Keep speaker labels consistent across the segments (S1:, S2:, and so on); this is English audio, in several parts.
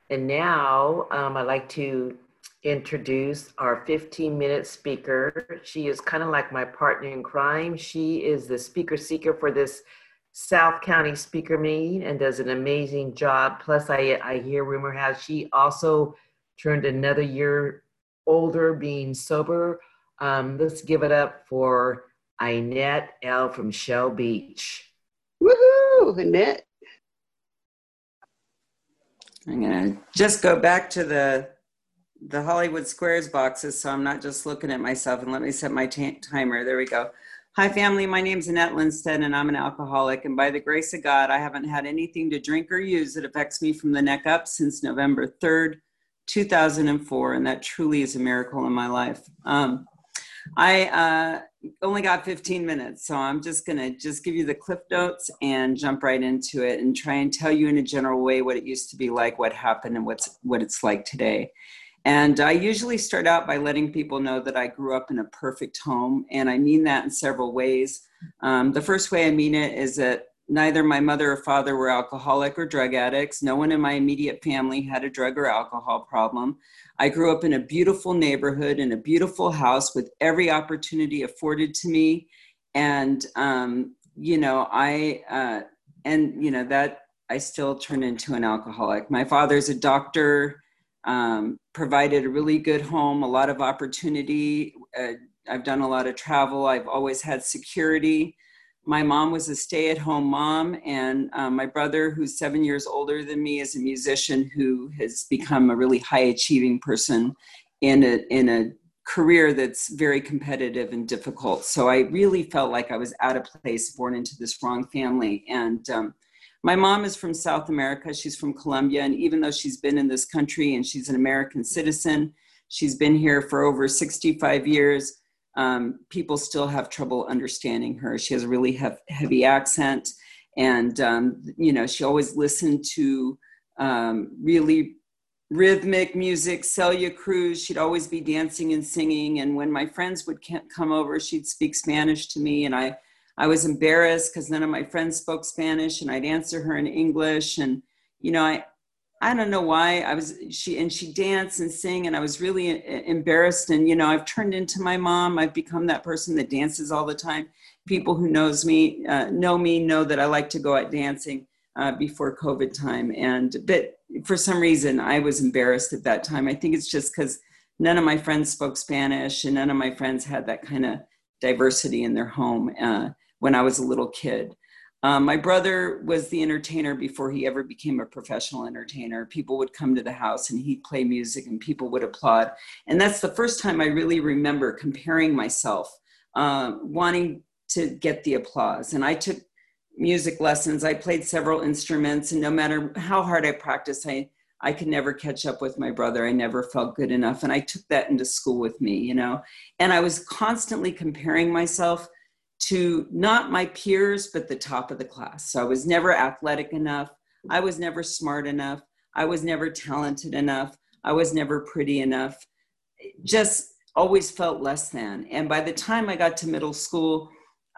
S1: And now I'd like to introduce our 15-minute speaker. She is kind of like my partner in crime. She is the speaker seeker for this South County speaker meet and does an amazing job. Plus, I hear rumor has she also turned another year older being sober. Let's give it up for Inette L from Shell Beach.
S2: Woohoo, Annette.
S3: I'm gonna just go back to the Hollywood Squares boxes so I'm not just looking at myself, and let me set my timer. There we go. Hi family, my name's Annette Lindstedt and I'm an alcoholic, and by the grace of God, I haven't had anything to drink or use that affects me from the neck up since November 3rd, 2004, and that truly is a miracle in my life. I only got 15 minutes, so I'm just gonna give you the cliff notes and jump right into it and try and tell you in a general way what it used to be like, what happened, and what it's like today. And I usually start out by letting people know that I grew up in a perfect home, and I mean that in several ways. The first way I mean it is that neither my mother or father were alcoholic or drug addicts. No one in my immediate family had a drug or alcohol problem. I grew up in a beautiful neighborhood in a beautiful house with every opportunity afforded to me. And, that I still turned into an alcoholic. My father's a doctor, provided a really good home, a lot of opportunity. I've done a lot of travel. I've always had security. My mom was a stay-at-home mom, and my brother, who's 7 years older than me, is a musician who has become a really high-achieving person in a career that's very competitive and difficult. So I really felt like I was out of place, born into this wrong family. And my mom is from South America. She's from Colombia, and even though she's been in this country and she's an American citizen, she's been here for over 65 years. People still have trouble understanding her. She has a really heavy accent, and she always listened to really rhythmic music. Celia Cruz, she'd always be dancing and singing, and when my friends would come over, she'd speak Spanish to me, and I was embarrassed because none of my friends spoke Spanish, and I'd answer her in English, and I don't know why she danced and sing, and I was really embarrassed. And, I've turned into my mom. I've become that person that dances all the time. People who know that I like to go out dancing before COVID time. But for some reason, I was embarrassed at that time. I think it's just because none of my friends spoke Spanish, and none of my friends had that kind of diversity in their home when I was a little kid. My brother was the entertainer before he ever became a professional entertainer. People would come to the house and he'd play music and people would applaud. And that's the first time I really remember comparing myself, wanting to get the applause. And I took music lessons. I played several instruments, and no matter how hard I practiced, I could never catch up with my brother. I never felt good enough. And I took that into school with me, and I was constantly comparing myself to not my peers, but the top of the class. So I was never athletic enough. I was never smart enough. I was never talented enough. I was never pretty enough. Just always felt less than. And by the time I got to middle school,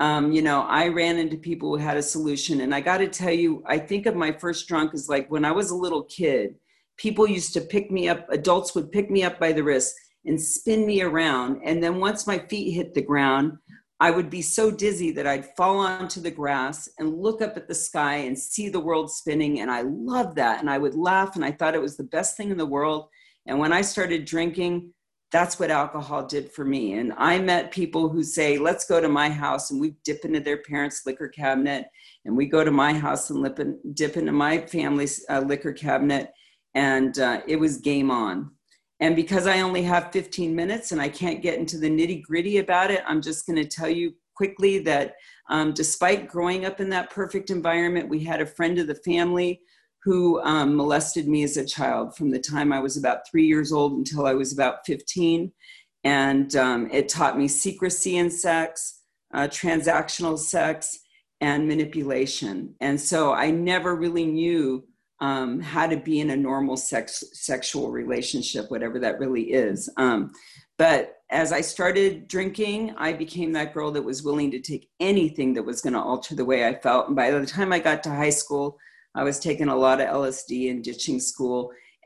S3: I ran into people who had a solution. And I got to tell you, I think of my first drunk as like when I was a little kid, people used to pick me up, adults would pick me up by the wrist and spin me around. And then once my feet hit the ground, I would be so dizzy that I'd fall onto the grass and look up at the sky and see the world spinning. And I loved that. And I would laugh, and I thought it was the best thing in the world. And when I started drinking, that's what alcohol did for me. And I met people who say, let's go to my house, and we dip into their parents' liquor cabinet. And we go to my house and dip into my family's liquor cabinet. And it was game on. And because I only have 15 minutes and I can't get into the nitty gritty about it, I'm just going to tell you quickly that despite growing up in that perfect environment, we had a friend of the family who molested me as a child from the time I was about 3 years old until I was about 15. And it taught me secrecy in sex, transactional sex, and manipulation. And so I never really knew how to be in a normal sexual relationship, whatever that really is. But as I started drinking, I became that girl that was willing to take anything that was going to alter the way I felt. And by the time I got to high school, I was taking a lot of LSD and ditching school.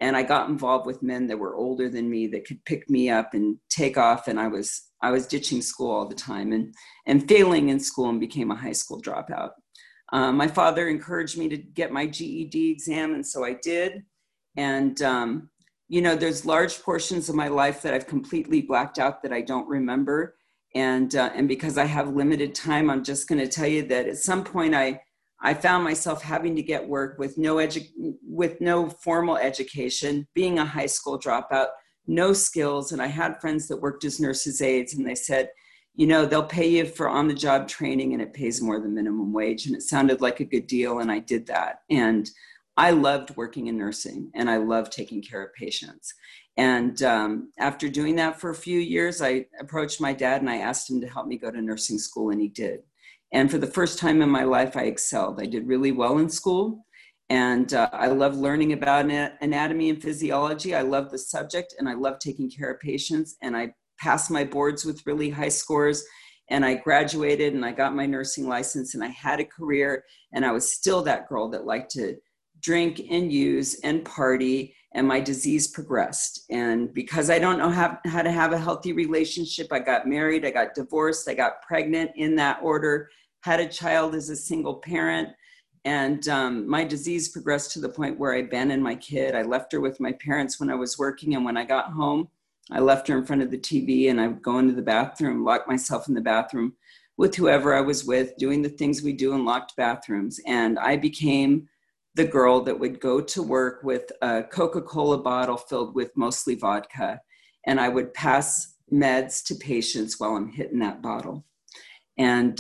S3: And I got involved with men that were older than me that could pick me up and take off. And I was ditching school all the time and failing in school and became a high school dropout. My father encouraged me to get my GED exam, and so I did. And, there's large portions of my life that I've completely blacked out that I don't remember. And because I have limited time, I'm just going to tell you that at some point I found myself having to get work with no formal education, being a high school dropout, no skills. And I had friends that worked as nurses' aides, and they said, they'll pay you for on-the-job training and it pays more than minimum wage. And it sounded like a good deal. And I did that. And I loved working in nursing, and I loved taking care of patients. And after doing that for a few years, I approached my dad and I asked him to help me go to nursing school, and he did. And for the first time in my life, I excelled. I did really well in school. And I love learning about anatomy and physiology. I love the subject, and I love taking care of patients. And I passed my boards with really high scores, and I graduated and I got my nursing license, and I had a career, and I was still that girl that liked to drink and use and party, and my disease progressed. And because I don't know how to have a healthy relationship, I got married, I got divorced, I got pregnant in that order, had a child as a single parent. And my disease progressed to the point where I abandoned my kid. I left her with my parents when I was working. And when I got home, I left her in front of the TV, and I would go into the bathroom, lock myself in the bathroom with whoever I was with, doing the things we do in locked bathrooms. And I became the girl that would go to work with a Coca-Cola bottle filled with mostly vodka. And I would pass meds to patients while I'm hitting that bottle. And,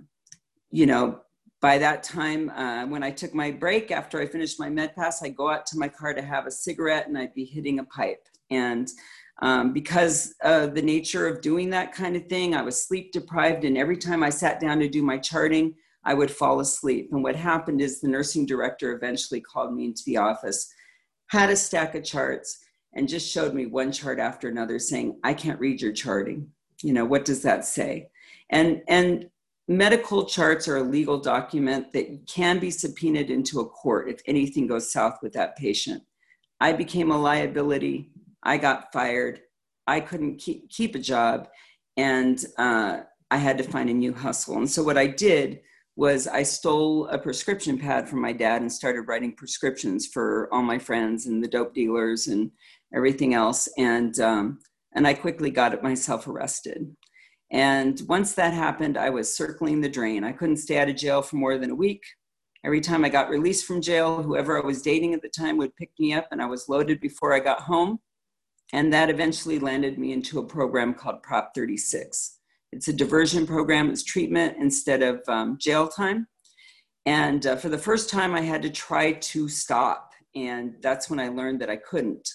S3: by that time, when I took my break after I finished my med pass, I'd go out to my car to have a cigarette, and I'd be hitting a pipe. And because of the nature of doing that kind of thing, I was sleep deprived. And every time I sat down to do my charting, I would fall asleep. And what happened is the nursing director eventually called me into the office, had a stack of charts, and just showed me one chart after another saying, I can't read your charting. What does that say? And medical charts are a legal document that can be subpoenaed into a court if anything goes south with that patient. I became a liability. I got fired. I couldn't keep a job, and I had to find a new hustle. And so what I did was I stole a prescription pad from my dad and started writing prescriptions for all my friends and the dope dealers and everything else. And I quickly got myself arrested. And once that happened, I was circling the drain. I couldn't stay out of jail for more than a week. Every time I got released from jail, whoever I was dating at the time would pick me up, and I was loaded before I got home. And that eventually landed me into a program called Prop 36. It's a diversion program. It's treatment instead of jail time. And for the first time, I had to try to stop. And that's when I learned that I couldn't.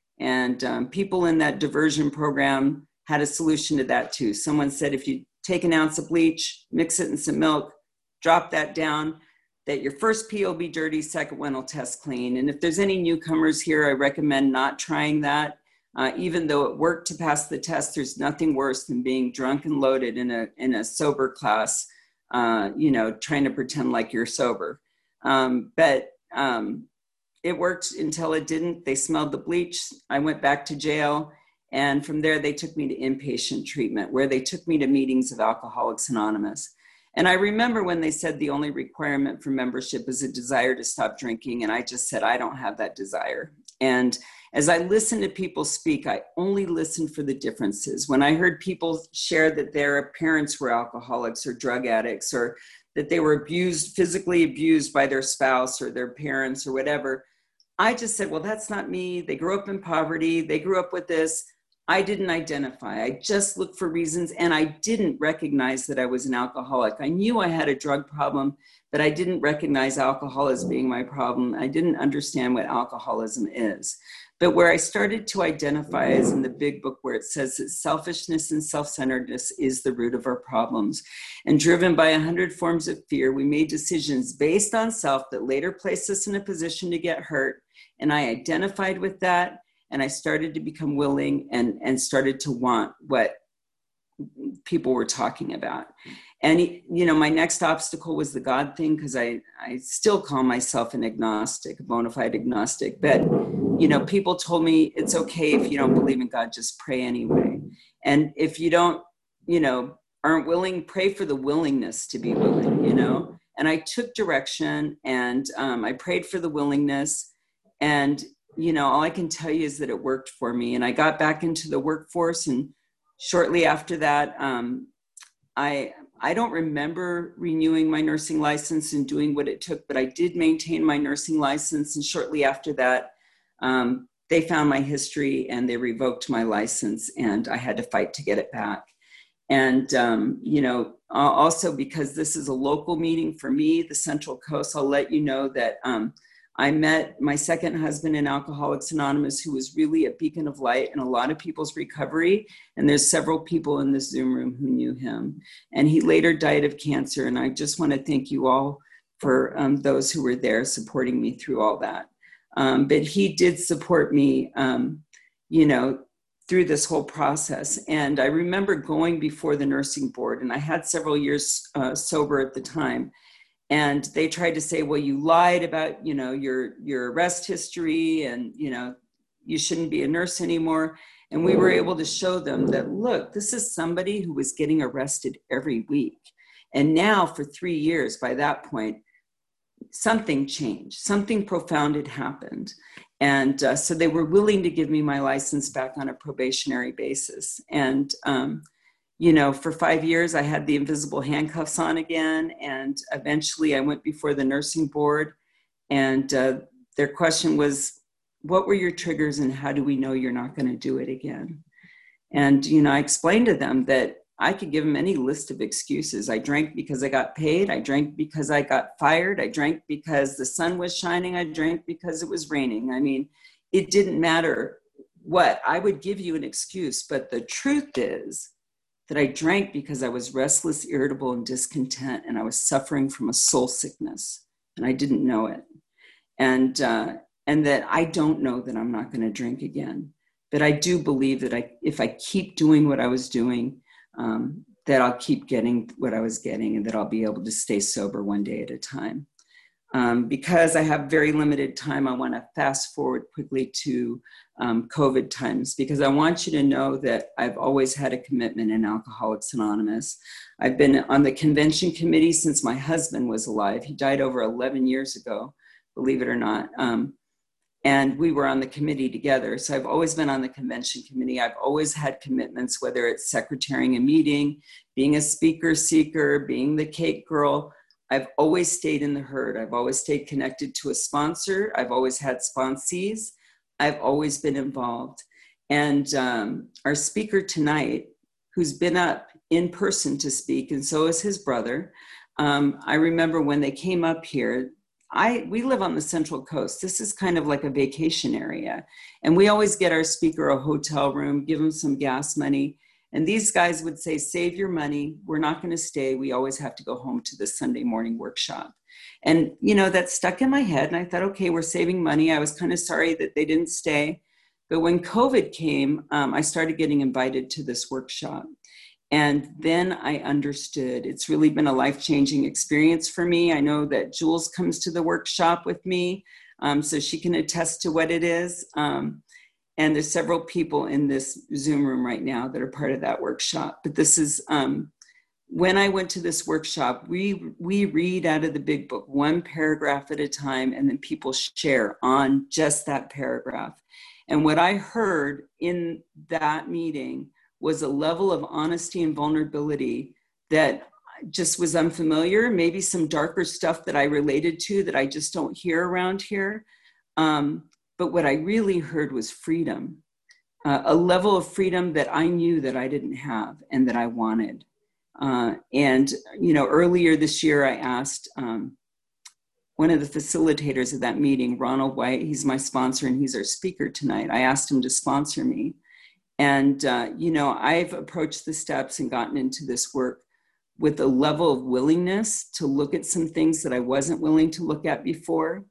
S3: And people in that diversion program had a solution to that too. Someone said, if you take an ounce of bleach, mix it in some milk, drop that down, that your first pee will be dirty, second one will test clean. And if there's any newcomers here, I recommend not trying that. Even though it worked to pass the test, there's nothing worse than being drunk and loaded in a sober class, trying to pretend like you're sober. But it worked until it didn't. They smelled the bleach. I went back to jail. And from there, they took me to inpatient treatment, where they took me to meetings of Alcoholics Anonymous. And I remember when they said the only requirement for membership is a desire to stop drinking. And I just said, I don't have that desire. And as I listened to people speak, I only listened for the differences. When I heard people share that their parents were alcoholics or drug addicts, or that they were physically abused by their spouse or their parents or whatever, I just said, well, that's not me. They grew up in poverty. They grew up with this. I didn't identify. I just looked for reasons, and I didn't recognize that I was an alcoholic. I knew I had a drug problem, but I didn't recognize alcohol as being my problem. I didn't understand what alcoholism is. But where I started to identify is in the big book, where it says that selfishness and self-centeredness is the root of our problems. And driven by 100 forms of fear, we made decisions based on self that later placed us in a position to get hurt. And I identified with that. And I started to become willing and started to want what people were talking about. And, my next obstacle was the God thing, because I still call myself an agnostic, a bona fide agnostic. But, you know, people told me it's okay if you don't believe in God, just pray anyway. And if you don't, you know, aren't willing, pray for the willingness to be willing, you know. And I took direction, and I prayed for the willingness. And, you know, all I can tell you is that it worked for me. And I got back into the workforce. And shortly after that, I don't remember renewing my nursing license and doing what it took, but I did maintain my nursing license. And shortly after that, they found my history and they revoked my license, and I had to fight to get it back. And, you know, also because this is a local meeting for me, the Central Coast, I'll let you know that I met my second husband in Alcoholics Anonymous, who was really a beacon of light in a lot of people's recovery. And there's several people in this Zoom room who knew him. And he later died of cancer. And I just want to thank you all for those who were there supporting me through all that. But he did support me, you know, through this whole process. And I remember going before the nursing board, and I had several years sober at the time. And they tried to say, well, you lied about, you know, your arrest history, and, you know, you shouldn't be a nurse anymore. And we were able to show them that, look, this is somebody who was getting arrested every week. And now for 3 years, by that point, something changed, something profound had happened. And so they were willing to give me my license back on a probationary basis. And, you know, for 5 years, I had the invisible handcuffs on again. And eventually I went before the nursing board, and their question was, what were your triggers and how do we know you're not going to do it again? And, you know, I explained to them that I could give them any list of excuses. I drank because I got paid. I drank because I got fired. I drank because the sun was shining. I drank because it was raining. I mean, it didn't matter what. I would give you an excuse, but the truth is that I drank because I was restless, irritable, and discontent, and I was suffering from a soul sickness, and I didn't know it. And that I don't know that I'm not going to drink again. But I do believe that if I keep doing what I was doing, that I'll keep getting what I was getting, and that I'll be able to stay sober one day at a time. Because I have very limited time, I want to fast forward quickly to COVID times, because I want you to know that I've always had a commitment in Alcoholics Anonymous. I've been on the convention committee since my husband was alive. He died over 11 years ago, believe it or not. And we were on the committee together. So I've always been on the convention committee. I've always had commitments, whether it's secretarying a meeting, being a speaker seeker, being the cake girl. I've always stayed in the herd. I've always stayed connected to a sponsor. I've always had sponsees. I've always been involved. And our speaker tonight, who's been up in person to speak, and so is his brother. I remember when they came up here, we live on the Central Coast. This is kind of like a vacation area. And we always get our speaker a hotel room, give him some gas money. And these guys would say, save your money. We're not going to stay. We always have to go home to the Sunday morning workshop. And, you know, that stuck in my head. And I thought, okay, we're saving money. I was kind of sorry that they didn't stay. But when COVID came, I started getting invited to this workshop. And then I understood. It's really been a life-changing experience for me. I know that Jules comes to the workshop with me, so she can attest to what it is. And there's several people in this Zoom room right now that are part of that workshop. But this is, when I went to this workshop, we read out of the big book, one paragraph at a time, and then people share on just that paragraph. And what I heard in that meeting was a level of honesty and vulnerability that just was unfamiliar, maybe some darker stuff that I related to that I just don't hear around here. But what I really heard was freedom, a level of freedom that I knew that I didn't have and that I wanted. And, you know, earlier this year, I asked one of the facilitators of that meeting, Ronald White, he's my sponsor and he's our speaker tonight. I asked him to sponsor me. And, you know, I've approached the steps and gotten into this work with a level of willingness to look at some things that I wasn't willing to look at before.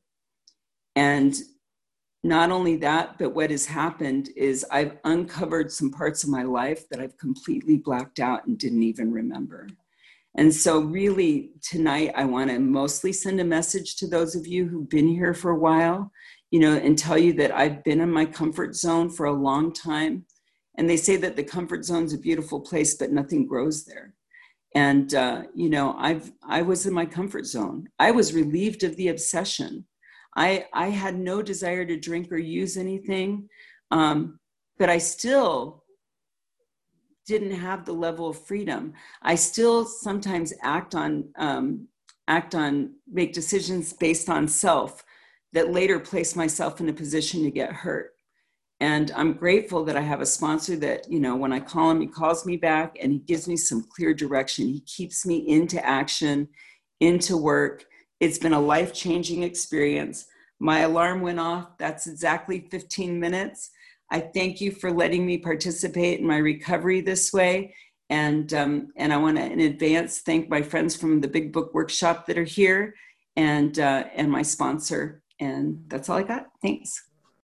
S3: And not only that, but what has happened is I've uncovered some parts of my life that I've completely blacked out and didn't even remember. And so really tonight, I want to mostly send a message to those of you who've been here for a while. and tell you that I've been in my comfort zone for a long time. And they say that the comfort zone is a beautiful place, but nothing grows there. And, I was in my comfort zone. I was relieved of the obsession. I had no desire to drink or use anything, but I still didn't have the level of freedom. I still sometimes make decisions based on self that later place myself in a position to get hurt. And I'm grateful that I have a sponsor that, when I call him, he calls me back and he gives me some clear direction. He keeps me into action, into work. It's been a life-changing experience. My alarm went off. That's exactly 15 minutes. I thank you for letting me participate in my recovery this way. And I want to, in advance, thank my friends from the Big Book Workshop that are here and my sponsor. And that's all I got. Thanks.